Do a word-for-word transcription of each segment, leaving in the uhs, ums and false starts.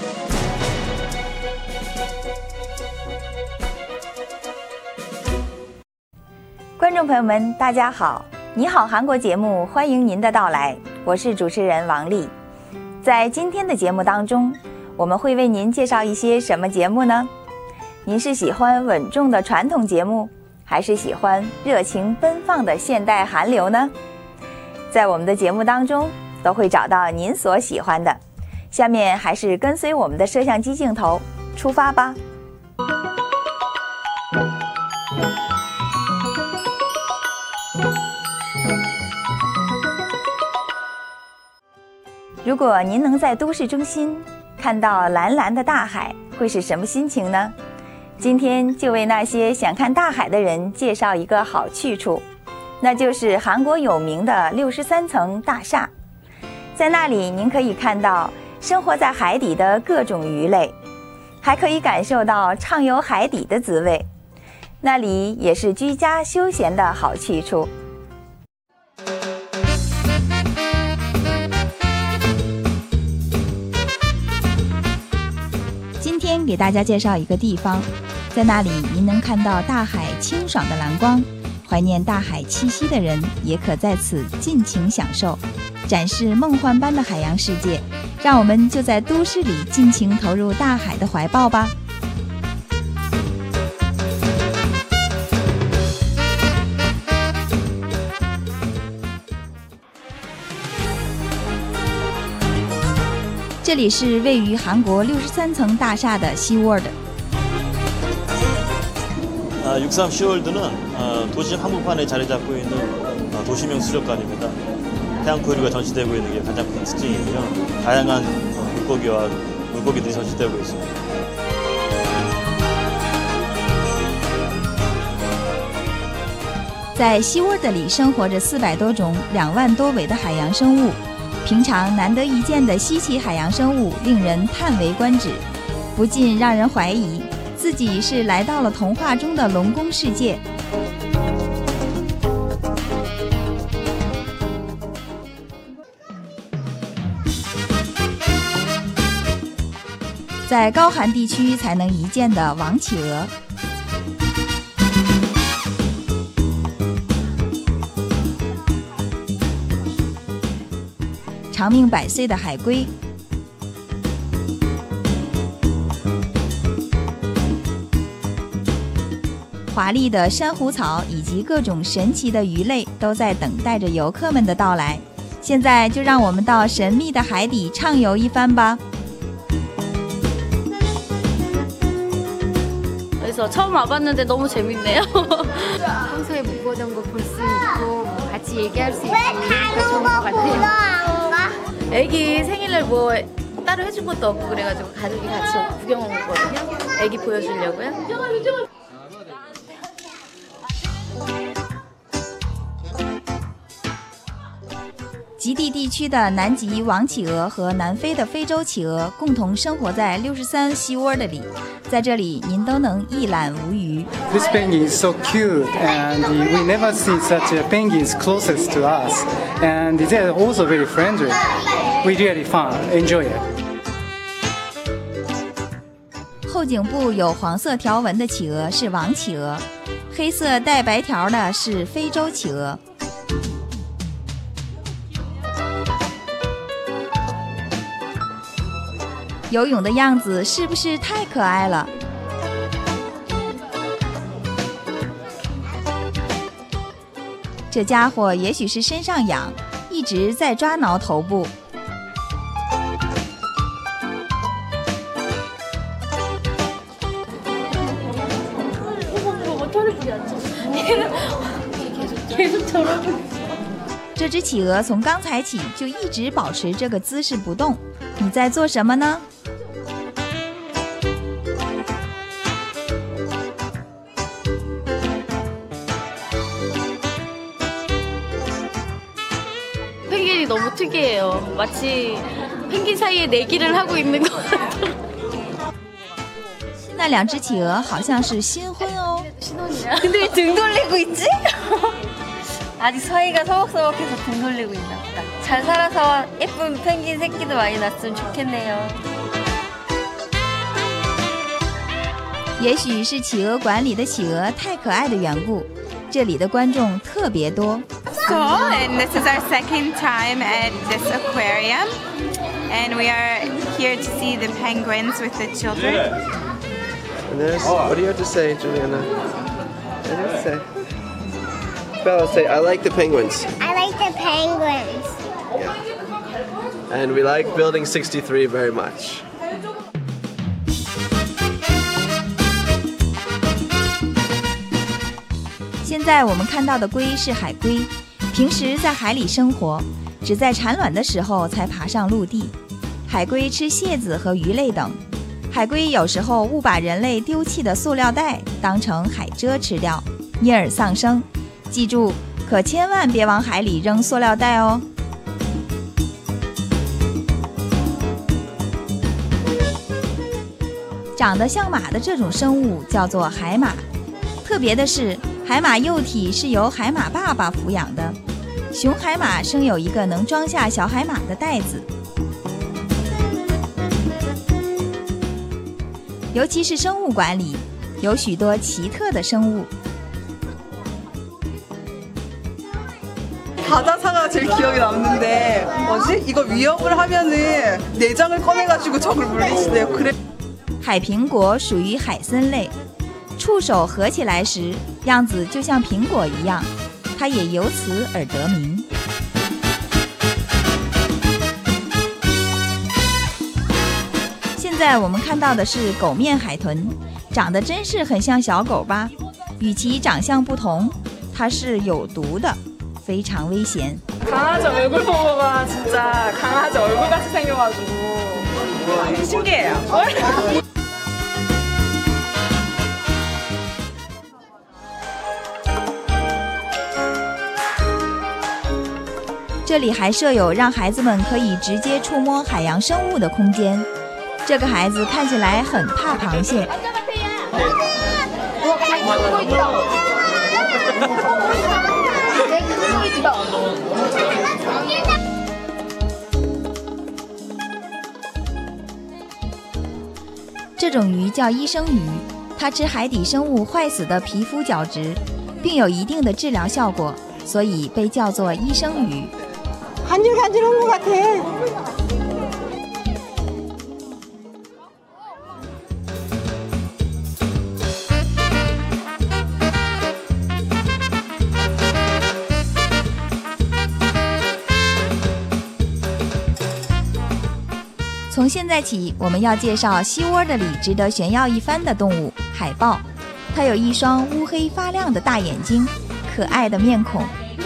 观众朋友们，大家好！你好，韩国节目欢迎您的到来，我是主持人王丽。在今天的节目当中，我们会为您介绍一些什么节目呢？您是喜欢稳重的传统节目，还是喜欢热情奔放的现代韩流呢？在我们的节目当中，都会找到您所喜欢的。下面还是跟随我们的摄像机镜头出发吧。如果您能在都市中心看到蓝蓝的大海，会是什么心情呢？今天就为那些想看大海的人介绍一个好去处，那就是韩国有名的六十三层大厦。在那里，您可以看到生活在海底的各种鱼类，还可以感受到畅游海底的滋味。那里也是居家休闲的好去处。今天给大家介绍一个地方，在那里您能看到大海清爽的蓝光，怀念大海气息的人也可在此尽情享受，展示梦幻般的海洋世界。让我们就在都市里尽情投入大海的怀抱吧。这里是位于韩国六十三层大厦的시월드。 아, 육삼 시월드는 어, 도시 한복판에 자리 잡고 있는 어, 도시명 수족관입니다. 해양 포유류가 전시되고 있는 게 가장 큰 특징이고요. 다양한 어, 물고기와 물고기들이 전시되고 있습니다. 在시월드里生活着四百多种、两万多尾的海洋生物。平常难得一见的稀奇海洋生物令人叹为观止，不禁让人怀疑自己是来到了童话中的龙宫世界。在高寒地区才能一见的王企鹅，长命百岁的海龟，华丽的珊瑚草以及各种神奇的鱼类都在等待着游客们的到来。现在就让我们到神秘的海底畅游一番吧。 그래서 처음 와봤는데 너무 재밌네요. 평소에 못 보던 거 볼 수 있고 같이 얘기할 수 있으니까 좋은 것 같아요. 애기 생일날 뭐 따로 해준 것도 없고 그래가지고 가족이 같이 구경 온 거거든요. 애기 보여주려고요. 极地地区的南极王企鹅和南非的非洲企鹅共同生活在六十三시월드里，在这里您都能一览无余。 This penguin is so cute, and we never see such a penguins closest to us, and they are also very friendly. We really fun, enjoy it. 后颈部有黄色条纹的企鹅是王企鹅，黑色带白条的是非洲企鹅。 游泳的样子是不是太可爱了？这家伙也许是身上痒，一直在抓挠头部。这只企鹅从刚才起就一直保持这个姿势不动，你在做什么呢？ 펭귄이 너무 특이해요. 마치 펭귄 사이에 내기를 하고 있는 것 같아요. 那两只企鹅好像是新婚哦。 신혼이야. 근데 왜 등 돌리고 있지? 아직 사이가 서먹서먹해서 등 돌리고 있나 보다. 잘 살아서 예쁜 펭귄 새끼도 많이 낳았으면 좋겠네요. 也许是企鹅馆里的企鹅太可爱的缘故，这里的观众特别多。 So, and this is our second time at this aquarium, and we are here to see the penguins with the children. And there's, what do you have to say, Juliana? What do you have to say? Bella, say, I like the penguins. I like the penguins. Yeah. And we like Building sixty-three very much. 现在我们看到的龟是海龟，平时在海里生活，只在产卵的时候才爬上陆地。海龟吃蟹子和鱼类等。海龟有时候误把人类丢弃的塑料袋当成海蜇吃掉，因而丧生。记住，可千万别往海里扔塑料袋哦。长得像马的这种生物叫做海马，特别的是，海马幼体是由海马爸爸抚养的。雄海马生有一个能装下小海马的袋子。尤其是生物馆里，有许多奇特的生物。 바다사가 제일 기억에 남는데 뭐지? 이거 위협을 하면은 내장을 꺼내가지고 적을 물리친대요. 그래. 海苹果属于海参类，触手合起来时样子就像苹果一样，它也由此而得名。现在我们看到的是狗面海豚，长得真是很像小狗吧？与其长相不同，它是有毒的。 非常危险。 강아지 얼굴 보고가 진짜 강아지 얼굴같이 생겨가지고 신기해요. 这里还设有让孩子们可以直接触摸海洋生物的空间。这个孩子看起来很怕螃蟹。 这种鱼叫医生鱼，它吃海底生物坏死的皮肤角质，并有一定的治疗效果，所以被叫做医生鱼。 간질간질한 것 같아. 从现在起，我们要介绍西窝的里值得炫耀一番的动物——海豹。它有一双乌黑发亮的大眼睛，可爱的面孔。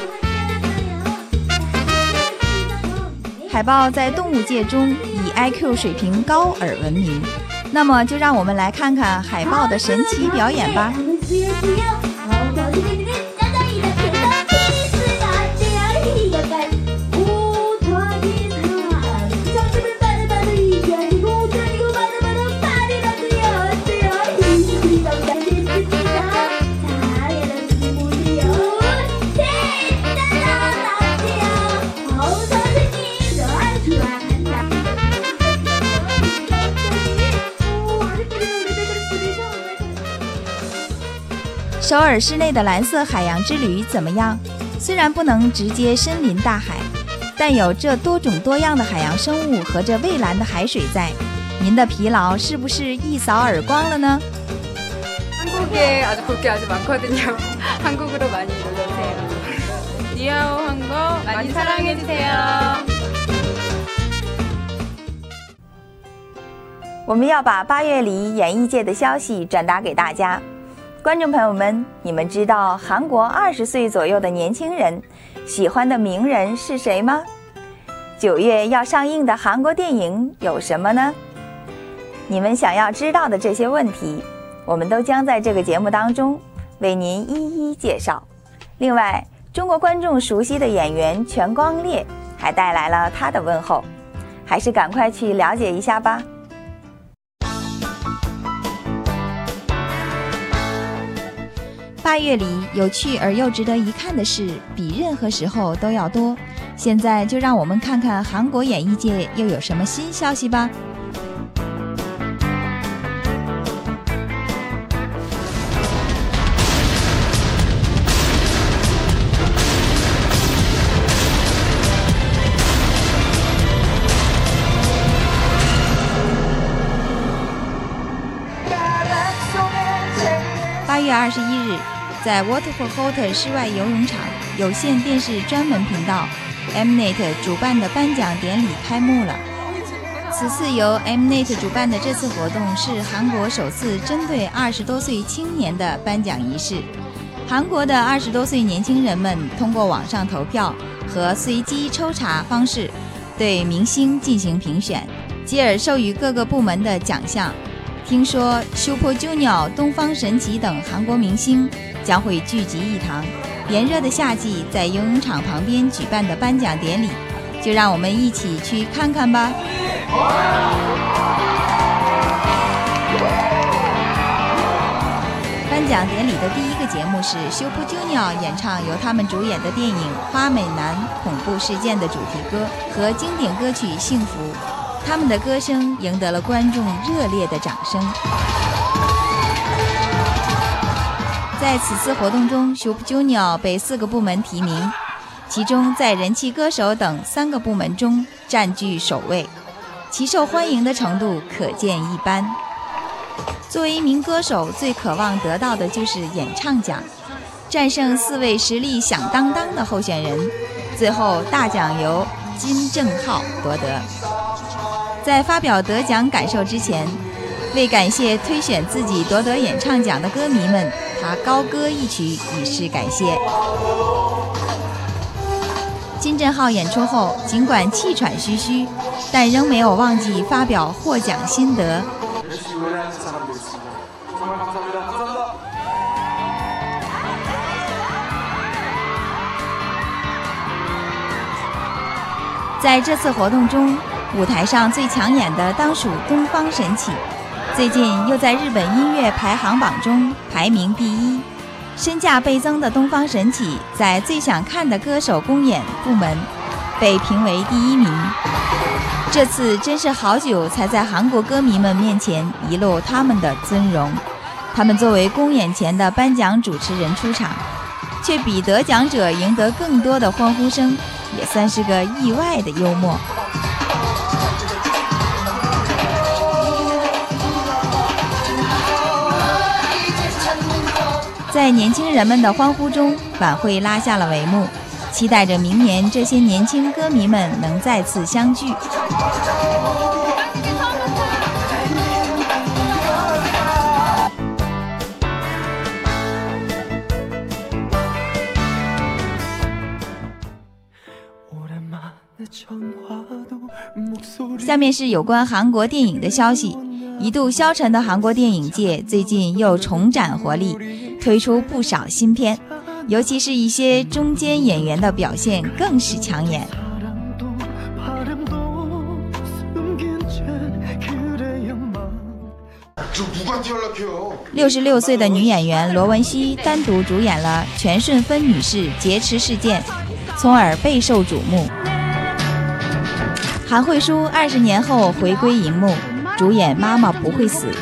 海豹在动物界中以 I Q 水平高而闻名。那么，就让我们来看看海豹的神奇表演吧。 首尔市内的蓝色海洋之旅怎么样？虽然不能直接身临大海，但有这多种多样的海洋生物和这蔚蓝的海水在，您的疲劳是不是一扫而光了呢？ 한국에 아주 볼 게 아주 많거든요. 한국으로 많이 놀러오세요. 니아오 한국 많이 사랑해주세요. 我们要把八月里演艺界的消息转达给大家。 观众朋友们，你们知道韩国二十岁左右的年轻人喜欢的名人是谁吗？九月要上映的韩国电影有什么呢？你们想要知道的这些问题，我们都将在这个节目当中为您一一介绍。另外，中国观众熟悉的演员全光烈还带来了他的问候，还是赶快去了解一下吧。 八月里有趣而又值得一看的事比任何时候都要多。现在就让我们看看韩国演艺界又有什么新消息吧。 月二十一日，在 Waterford 室外游泳场有线电视专门频道 Mnet 主办的颁奖典礼开幕了。此次由 Mnet 主办的这次活动是韩国首次针对二十多岁青年的颁奖仪式。韩国的二十多岁年轻人们通过网上投票和随机抽查方式对明星进行评选，继而授予各个部门的奖项。听说 Super Junior、东方神起等韩国明星将会聚集一堂。炎热的夏季，在游泳场旁边举办的颁奖典礼，就让我们一起去看看吧。颁奖典礼的第一个节目是 Super Junior 演唱由他们主演的电影《花美男恐怖事件》的主题歌和经典歌曲《幸福》。他们的歌声赢得了观众热烈的掌声。在此次活动中 Super Junior 被四个部门提名，其中在人气歌手等三个部门中占据首位，其受欢迎的程度可见一斑。作为一名歌手，最渴望得到的就是演唱奖，战胜四位实力响当当的候选人，最后大奖由金正浩夺得。在发表得奖感受之前，为感谢推选自己夺得演唱奖的歌迷们，他高歌一曲以示感谢。金正浩演出后，尽管气喘吁吁，但仍没有忘记发表获奖心得。在这次活动中，舞台上最抢眼的当属东方神起，最近又在日本音乐排行榜中排名第一。身价倍增的东方神起在最想看的歌手公演部门被评为第一名。这次真是好久才在韩国歌迷们面前遗露他们的尊容。他们作为公演前的颁奖主持人出场，却比得奖者赢得更多的欢呼声，也算是个意外的幽默。在年轻人们的欢呼中，晚会拉下了帷幕，期待着明年这些年轻歌迷们能再次相聚。下面是有关韩国电影的消息。一度消沉的韩国电影界最近又重展活力，推出不少新片，尤其是一些中间演员的表现更是抢眼。六十六岁的女演员罗文熙单独主演了全顺芬女士劫持事件，从而备受瞩目。韩慧淑二十年后回归荧幕，主演《妈妈不会死》。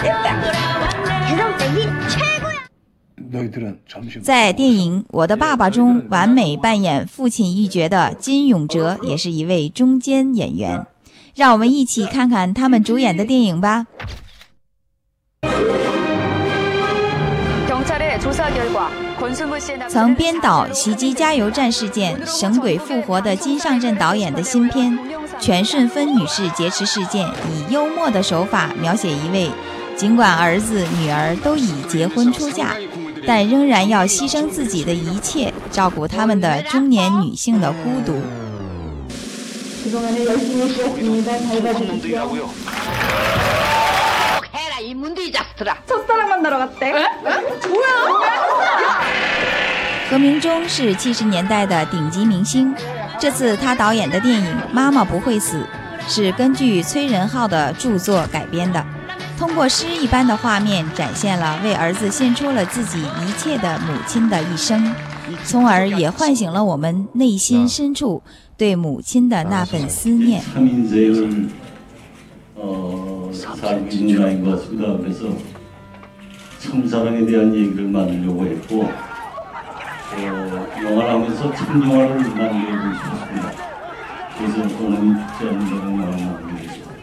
在电影《我的爸爸》中完美扮演父亲一角的金永哲也是一位中坚演员，让我们一起看看他们主演的电影吧。曾编导袭击加油站事件、神鬼复活的金尚镇导演的新片《全顺芬女士劫持事件》，以幽默的手法描写一位尽管儿子女儿都已结婚出嫁，但仍然要牺牲自己的一切照顾他们的中年女性的孤独。何明忠是七十年代的顶级明星，这次他导演的电影《妈妈不会死》是根据崔仁浩的著作改编的，通过诗一般的画面展现了为儿子献出了自己一切的母亲的一生，从而也唤醒了我们内心深处对母亲的那份思念。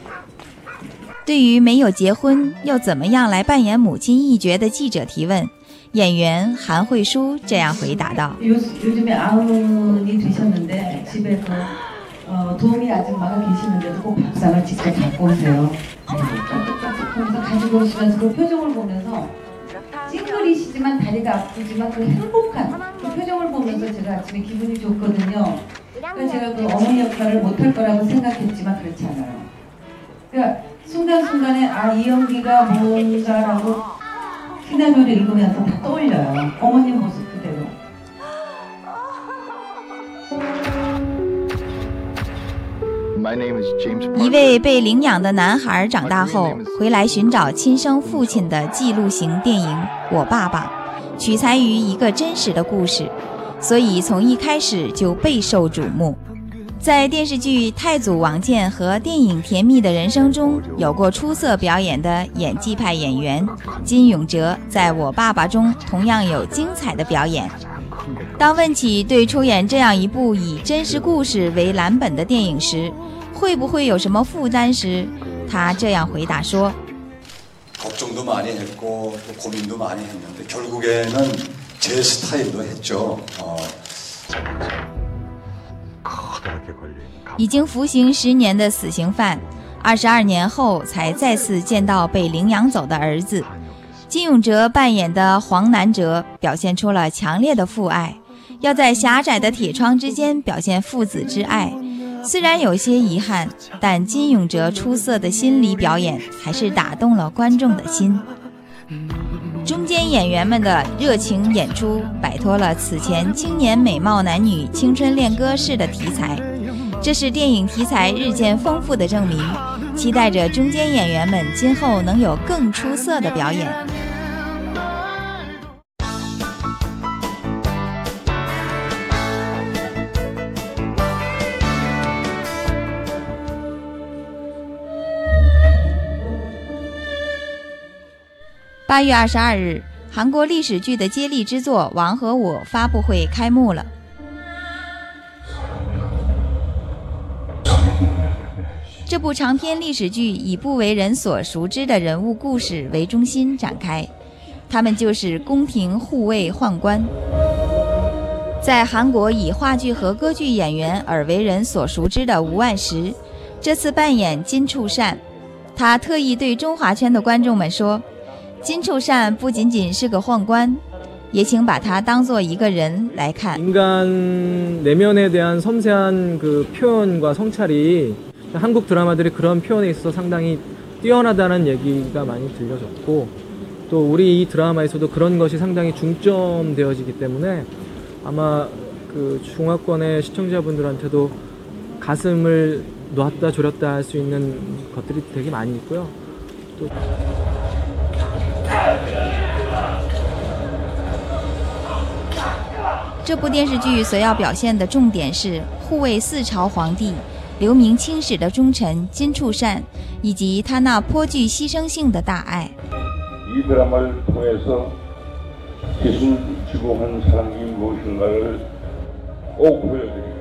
对于没有结婚又怎么样来扮演母亲一角的记者提问， 演员韩慧舒这样回答道： 요즘에 아흔이 되셨는데 집에서 어, 도움이 아줌마가 계시는데도 꼭 밥상을 직접 갖고 오세요. 거기서 가지고 오시면서 그 표정을 보면서 찡그리시지만 다리가 아프지만 그 행복한 그 표정을 보면서 제가 아침에 기분이 좋거든요. 그러니까 제가 그 어머니 역할을 못할 거라고 생각했지만 그렇지 않아요. 그러니까 순간순간에 아, 이 연기가 뭔가라고 시나리오를 읽으면서 다 떠올려요. 어머니 모습 그대로. 一位被领养的男孩长大后回来寻找亲生父亲的记录型电影《我爸爸》，取材于一个真实的故事，所以从一开始就备受瞩目。在电视剧《太祖王建》和电影《甜蜜的人生》中有过出色表演的演技派演员金永哲，在我爸爸中同样有精彩的表演。当问起对出演这样一部以真实故事为蓝本的电影时，会不会有什么负担时，他这样回答说： 걱정도 많이 했고 또 고민도 많이 했는데 결국에는 제 스타일로 했죠. 어. 已经服刑十年的死刑犯，二十二年后才再次见到被领养走的儿子。金永哲扮演的黄南哲表现出了强烈的父爱，要在狭窄的铁窗之间表现父子之爱。虽然有些遗憾，但金永哲出色的心理表演还是打动了观众的心。中间演员们的热情演出摆脱了此前青年美貌男女青春恋歌式的题材，这是电影题材日渐丰富的证明。期待着中间演员们今后能有更出色的表演。八月二十二日，韩国历史剧的接力之作《王和我》发布会开幕了。这部长篇历史剧以不为人所熟知的人物故事为中心展开，他们就是宫廷护卫宦官。在韩国以话剧和歌剧演员而为人所熟知的吴万石，这次扮演金处善。他特意对中华圈的观众们说，金处善不仅仅是个宦官，也请把他当作一个人来看。 인간 내면에 대한 섬세한 그 표현과 성찰이 한국 드라마들이 그런 표현에 있어서 상당히 뛰어나다는 얘기가 많이 들려졌고, 또 우리 이 드라마에서도 그런 것이 상당히 중점되어지기 때문에 아마 그 중화권의 시청자분들한테도 가슴을 놨다 졸였다 할 수 있는 것들이 되게 많이 있고요. 또 这部电视剧所要表现的重点是护卫四朝皇帝、留名青史的忠臣金处善，以及他那颇具牺牲性的大爱。 이 드라마를 통해서 기술지공한 사랑이 무엇인가를 꼭 보여드리겠습니다.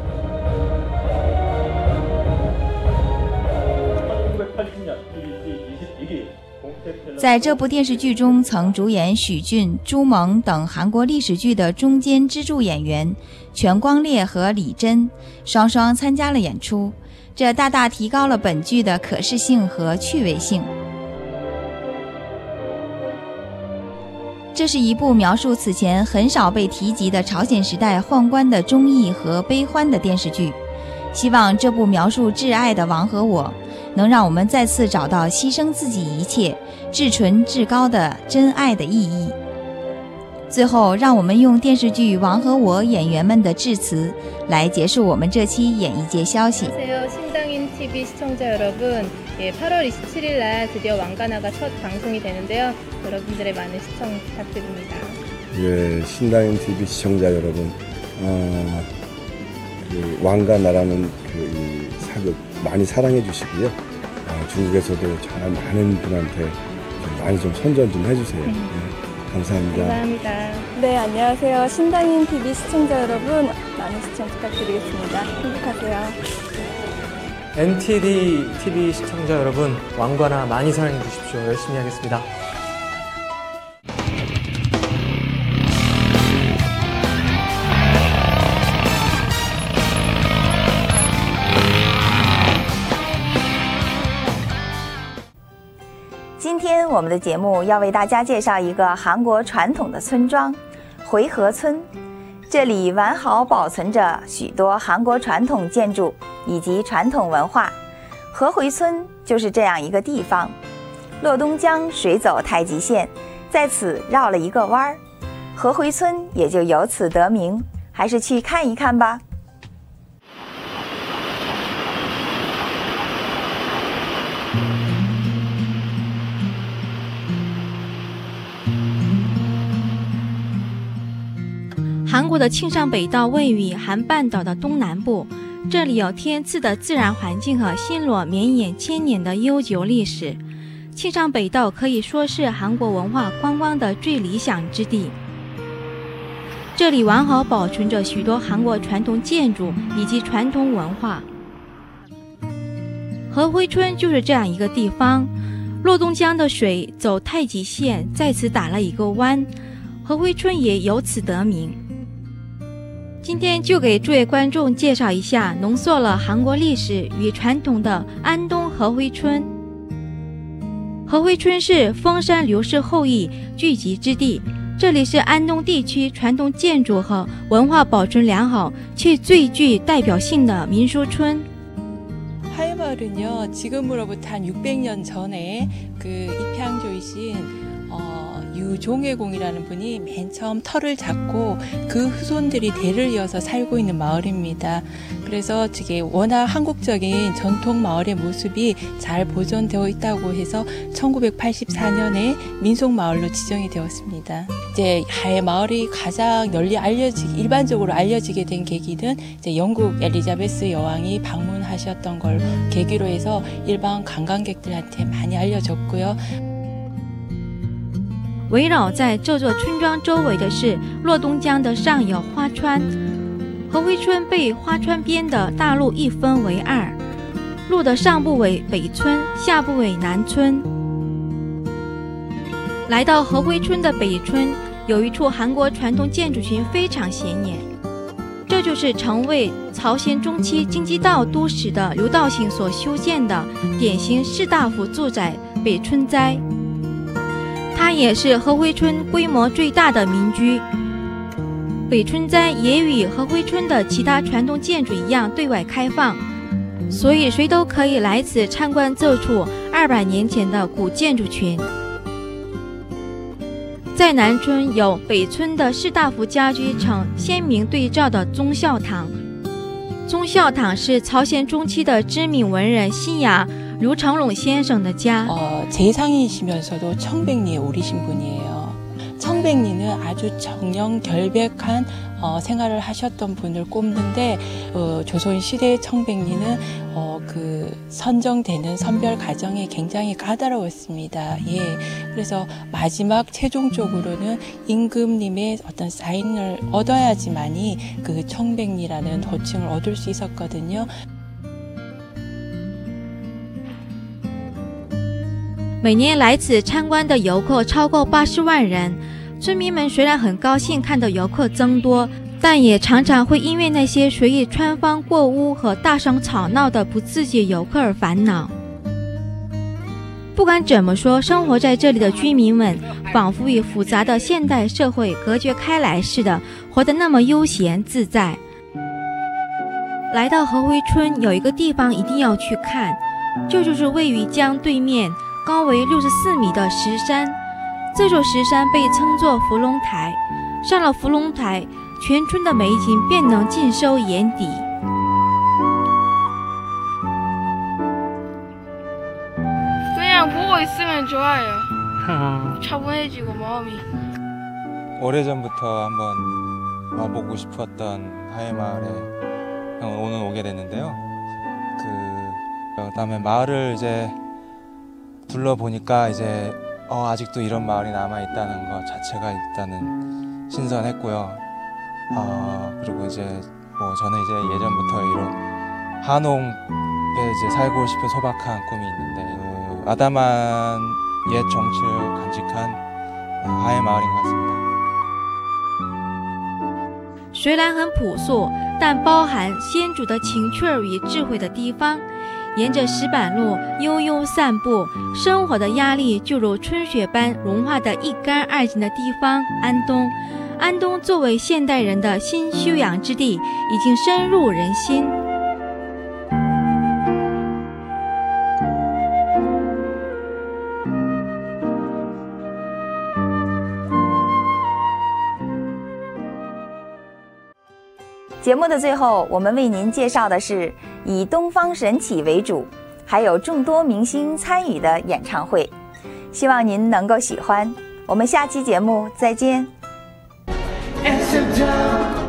在这部电视剧中，曾主演许俊、朱萌等韩国历史剧的中间支柱演员全光烈和李珍双双参加了演出，这大大提高了本剧的可视性和趣味性。这是一部描述此前很少被提及的朝鲜时代宦官的忠义和悲欢的电视剧。希望这部描述挚爱的王和我，能让我们再次找到牺牲自己一切、至纯至高的真爱的意义。最后，让我们用电视剧《王和我》演员们的致辞来结束我们这期演艺界消息。 안녕하세요. 신당인 티비 시청자 여러분, 예, 팔월 이십칠일 날 드디어 왕가나가 첫 방송이 되는데요. 여러분들의 많은 시청 부탁드립니다. 예, 신당인 티비 시청자 여러분, 어, 그 왕가나라는 그 사극 많이 사랑해 주시고요. 어, 중국에서도 정말 많은 분한테 좀 많이 좀 선전 좀 해주세요. 네, 감사합니다. 감사합니다. 네, 안녕하세요. 신당인 티비 시청자 여러분, 많은 시청 부탁드리겠습니다. 행복하세요. 엔티디 티비 시청자 여러분, 왕가나 많이 사랑해 주십시오. 열심히 하겠습니다. 今天我们的节目要为大家介绍一个韩国传统的村庄回河村，这里完好保存着许多韩国传统建筑以及传统文化。河回村就是这样一个地方，洛东江水走太极县，在此绕了一个弯儿，河回村也就由此得名。还是去看一看吧。 韩国的庆尚北道位于韩半岛的东南部，这里有天赐的自然环境和新罗绵延千年的悠久历史。庆尚北道可以说是韩国文化观光的最理想之地。这里完好保存着许多韩国传统建筑以及传统文化。河回村就是这样一个地方，洛东江的水走太极县，在此打了一个弯，河回村也由此得名。今天就给诸位观众介绍一下浓缩了韩国历史与传统的安东河回村。河回村是丰山刘氏后裔聚集之地，这里是安东地区传统建筑和文化保存良好却最具代表性的民俗村。 하회마을은요, 지금으로부터 한 육백 년 전에 그 입향조이신 어, 유종회공이라는 분이 맨 처음 터를 잡고 그 후손들이 대를 이어서 살고 있는 마을입니다. 그래서 이게 워낙 한국적인 전통 마을의 모습이 잘 보존되어 있다고 해서 천구백팔십사 년에 민속 마을로 지정이 되었습니다. 이제 하회 마을이 가장 널리 알려지기 일반적으로 알려지게 된 계기는 이제 영국 엘리자베스 여왕이 방문하셨던 걸 계기로 해서 일반 관광객들한테 많이 알려졌고요. 围绕在这座村庄周围的是洛东江的上游花川，河回村被花川边的大路一分为二，路的上部为北村，下部为南村。来到河回村的北村，有一处韩国传统建筑群非常显眼，这就是成为朝鲜中期京畿道都市的刘道兴所修建的典型士大夫住宅北村斋。 它也是河回村规模最大的民居。北村斋也与河回村的其他传统建筑一样对外开放，所以谁都可以来此参观这处二百年前的古建筑群。在南村有北村的士大夫家居呈鲜明对照的忠孝堂。忠孝堂是朝鲜中期的知名文人新雅 류창롱先生的家. 어, 재상이시면서도 청백리에 오리신 분이에요. 청백리는 아주 정령결백한 어, 생활을 하셨던 분을 꼽는데 어, 조선시대 청백리는 어, 그 선정되는 선별 과정이 굉장히 까다로웠습니다. 예, 그래서 마지막 최종적으로는 임금님의 어떤 사인을 얻어야지만이 그 청백리라는 호칭을 얻을 수 있었거든요. 每年来此参观的游客超过八十万人，村民们虽然很高兴看到游客增多，但也常常会因为那些随意穿房过屋和大声吵闹的不自觉游客而烦恼。不管怎么说，生活在这里的居民们仿佛与复杂的现代社会隔绝开来似的，活得那么悠闲自在。来到河回村，有一个地方一定要去看，这就是位于江对面 高为六十四米的石山，这座石山被称作伏龙台。上了伏龙台，全村的美景便能尽收眼底。 그냥 보고 있으면 좋아요. 차분해지고 마음이. 오래전부터 한번 와보고 싶었던 하회마을에 오늘 오게 됐는데요. 그 그다음에 마을을 이제 둘러보니까 이제 어, 아직도 이런 마을이 남아있다는 것 자체가 일단은 신선했고요. 어, 그리고 이제 뭐 저는 이제 예전부터 이런 한옥에 이제 살고 싶은 소박한 꿈이 있는데 어, 아담한 옛 정치를 간직한 하회 마을인 것 같습니다. 虽然很朴素，但包含先祖的情趣与智慧的地方， 沿着石板路悠悠散步，生活的压力就如春雪般融化的一干二净的地方——安东。安东作为现代人的新休养之地，已经深入人心。 节目的最后，我们为您介绍的是以东方神起为主，还有众多明星参与的演唱会，希望您能够喜欢。我们下期节目再见。